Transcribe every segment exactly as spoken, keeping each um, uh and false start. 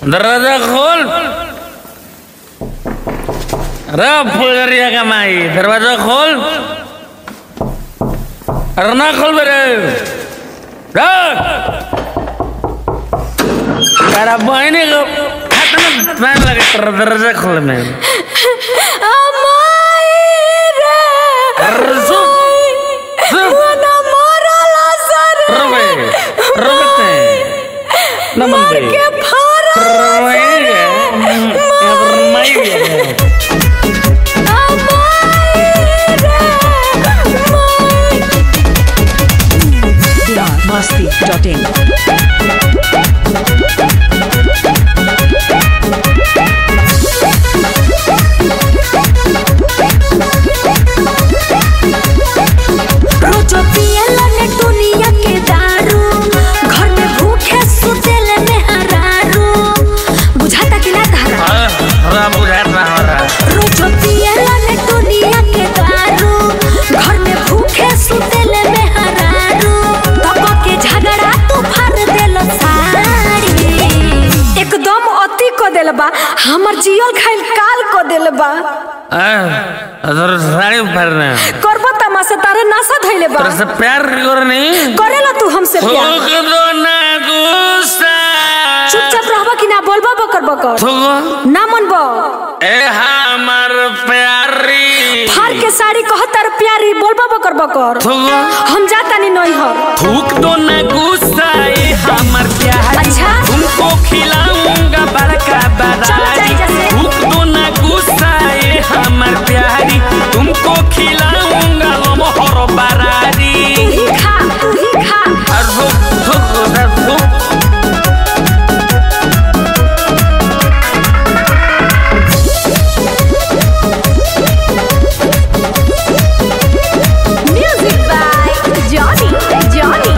दरवाजा खोल। अरे फुलगरिया का माई दरवाजा खोल। अरे ना खोल बेरे। तेरा बहनी को हाथ में पैन लगे दरवाजा खोल में। मस्ती डॉट इन रोजो पियला ने दुनिया के दारू घर में भूखे सुतेले में हरारू बुझाता कि ना तारा हां बुझाता हमरा रोजो पियला ने दुनिया के दारू घर में भूखे सुतेले में हरारू तब के झगड़ा तू फाड़ देल सारी एकदम अति को देल बा हमर जियल खाइल काल को देल बा आ अदर साड़ी पहनना करबो तमाशा तारे नासा धइले बा तेरे से प्यार करनी करेला तू हमसे प्यार थोक दो ना गुस्सा चुपचाप रहबा कि ना बोलबा बकर बकर थोक ना मनबो ए हमर प्यारी फार के साड़ी कहतर प्यारी बोलबा बकर बकर थोक हम जाता नहीं नई हर थूक दो ना गुस्सा ए हमर प्यारी अच्छा तुमको खिलाऊंगा बड़का बरारी थूक दो ना गुस्सा ए हमर प्यारी तुमको खिलाऊंगा लमहर बरारी तू ही खा तू ही खा अरे थूक थूक म्यूजिक बाय जॉनी जॉनी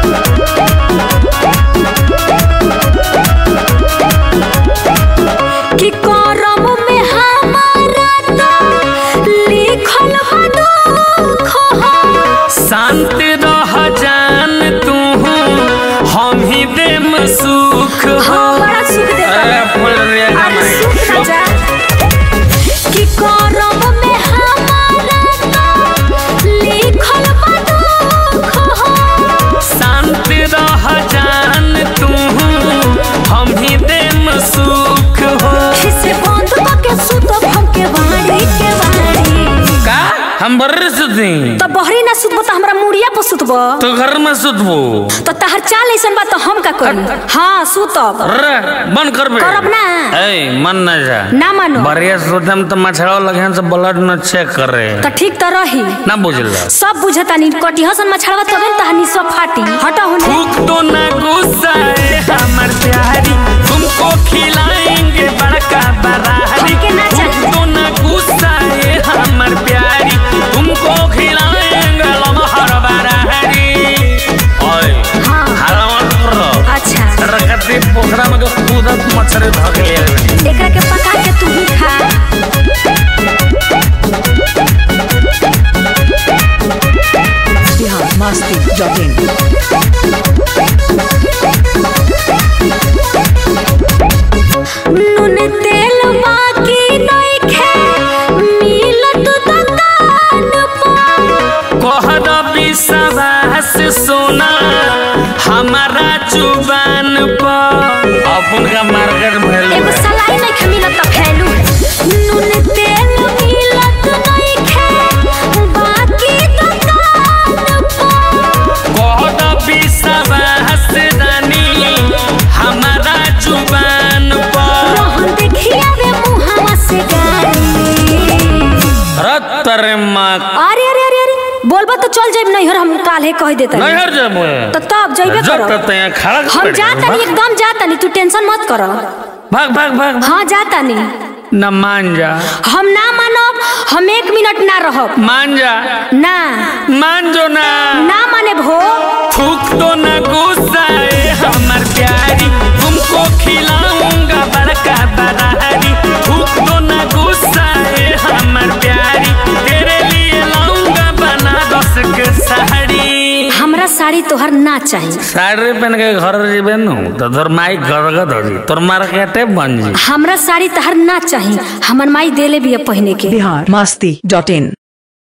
कि करम में हमारा तो लिखल बा दुख हो शांत रह जान तू हम ही देम सुख हो हाँ बड़ा सुख देता अरे है फुलरिया का अरे माई। सुख ना जा कि करम में हमारा तो लिखल बा दुख हो शांत रह जान तू हम ही देम सुख हो खिसे बंद के सुतब हमके बाड़ी के बाड़ी का हम बर्र सुती तो बहरी ना सुतबो तो हमरा मुड़िया पर सुतबो तो घर में सुतबो तो तहर चाल ऐसन बा तो हम का करी हाँ सुतब रे बंद कर बे करब ना ए मन ना जा ना मानो बढ़िया सुतम तो मछड़ो लगे से ब्लड न चेक करे तो ठीक तो रही ना बुझल सब बुझता नहीं कटी हसन मछड़वा तबे न तहनी सब फाटी हटा होने थूक तो ना गुस्सा है हमर प्यारी तुमको खिलाएंगे बड़का बरारी हमके ना चाहिए। थूक तो ना गुस्सा है हमर प्यारी तुमको खिलाएंगे लमहर बरारी ओए हाँ हरावन करो अच्छा रखती पोखरा में जो कूदत मछली भाग ले एकरा के पका के तू ही खा बिहार मस्ती डॉट इन नून तेल बाकी नइखे मिलत दुकान पर कोहर विश्वास सोना हमारा जुबान पर अपन का मार्केट भइल एगो सलाई नइखे मिलत त फैलू नून तेल मिलत नइखे बाकी दुकान पर कोहर विश्वास रानी हमारा जुबान पर रहन देखिया रे मुहावा से गाड़ी रत्तर माँ अरे अरे अरे अरे बोलबा तो चल जाइब नहीं हर हम काल्हे कह देता नहीं हर जब तो तब जाइबे करो जब तक यहाँ खड़ा हम जाता नहीं एकदम जाता नहीं तू टेंशन मत करो भाग भाग भाग हाँ जाता नहीं न मान जा हम ना मानब हम एक मिनट ना रहब मान जा ना मान जो ना ना माने भो थूक तो न गुस्सा है हमर प्यारी तुमको खिलाऊंगा बड़का बरारी थूक तो न गुस्सा है हमर प्यारी तेरे लिए लाऊंगा बनारस के साड़ी हमरा साड़ी साड़ी तोहर ना चाहिए। साड़ी पहन के घर जेबे नु तो तोर माई गदगद हो जी, तोर मार्केटे बन जी। हमरा साड़ी तोहर ना चाहिए, हमर माई देले भी है पहने के। बिहार मस्ती डॉट इन।